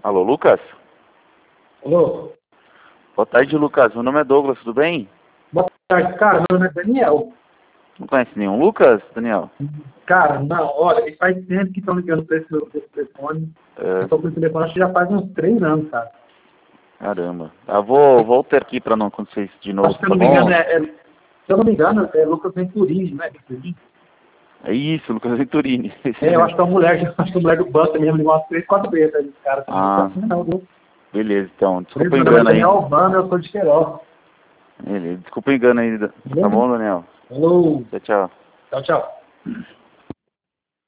Alô, Lucas? Alô? Boa tarde, Lucas. Meu nome é Douglas, tudo bem? Boa tarde, cara. Meu nome é Daniel. Não conhece nenhum Lucas, Daniel? Cara, não, olha, faz tempo que estão ligando para esse meu telefone. Eu estou com o telefone, acho que já faz uns 3 anos, cara. Caramba. Vou ter aqui pra não acontecer isso de novo, Acho que, se tá eu não me bom? engano, se eu não me engano, é Lucas Venturini, não é? Venturini? É isso, Lucas Venturini. Eu acho que é uma mulher, acho que é uma mulher do banco mesmo, ligou umas 3, 4 vezes aí, esse cara também. Não Ah, assim, não, viu? beleza, então. Por isso, Desculpa o meu nome é engano aí. Daniel Albano, eu sou de Queiroz. Beleza. Desculpa o engano aí, tá Beleza? bom, Daniel? Falou. Tchau, tchau. Tchau, tchau.